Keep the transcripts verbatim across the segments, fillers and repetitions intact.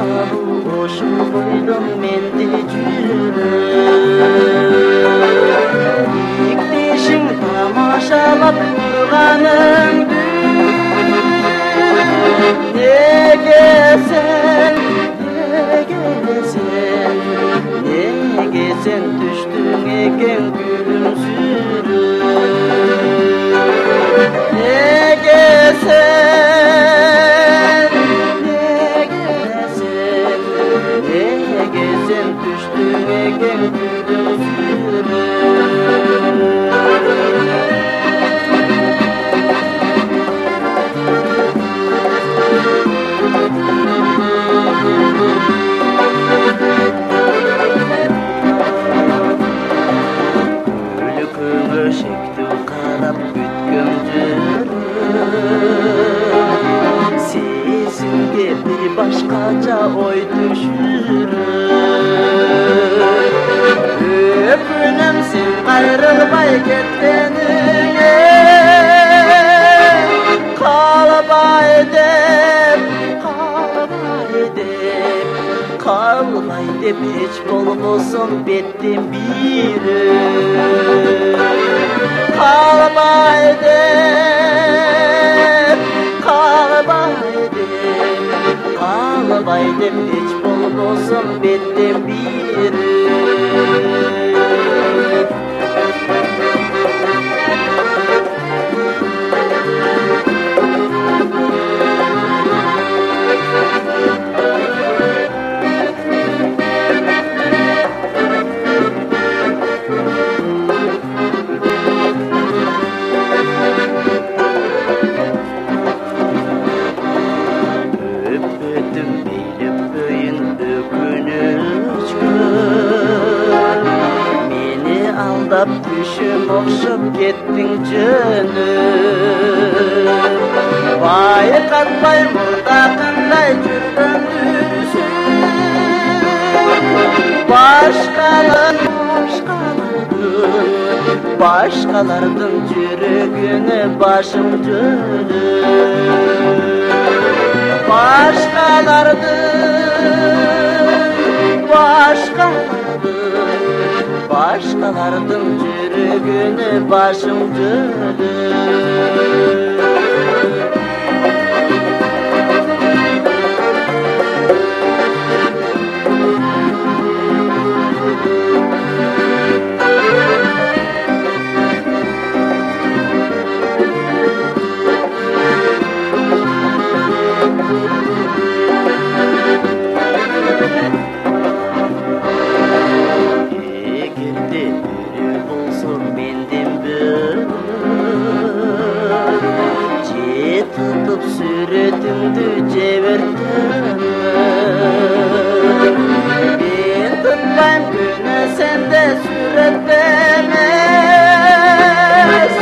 кабыл ошол бойдон менде жүрөм. Иктешиң тамашалап турганыңды неге сен, неге сен, неге сен түштүң экен күлүмсүрөп? Неге сен, неге сен, неге сен түштүң экен күлүмсүрөп? Көңөшектүү карап бүткөн жүрөм, сезимге бир башкача ой түшүрөм. Өкүнөм сен кайрылбай кеткениңе, калбай деп, калбай деп, калбай деп эч болбосо беттен бирөө. Калбай деп, калбай деп, калбай деп эч болбосо беттен бирөө. Aldап түшүм окшоп кеттиң жөнөм. Байкатпай мурда кандай жүргөндүрсүң? Башкалардын, башкалардын, башкалардын жүрөгүнө башым жөнөм. Башкалардын, башкалардын, башкалардын жүрөгүнө башым жөнөм. Сүрөтүңдү жебертем, мен тутпайм күнө сенде сүрөт эмес.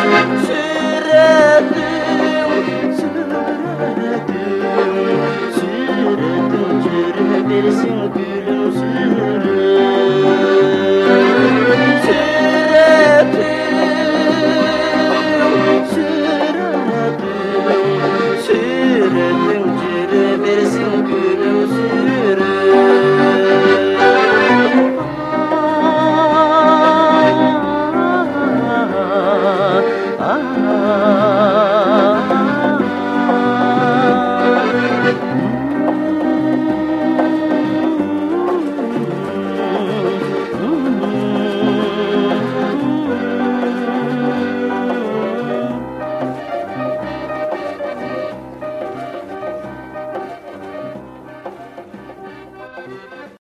Сүрөтүң, сүрөтүң, сүрөтүң жүрө берсин күлүмсүрөп. Сүрөтүң, сүрөтүң жүрө берсин күлүмсүрөп.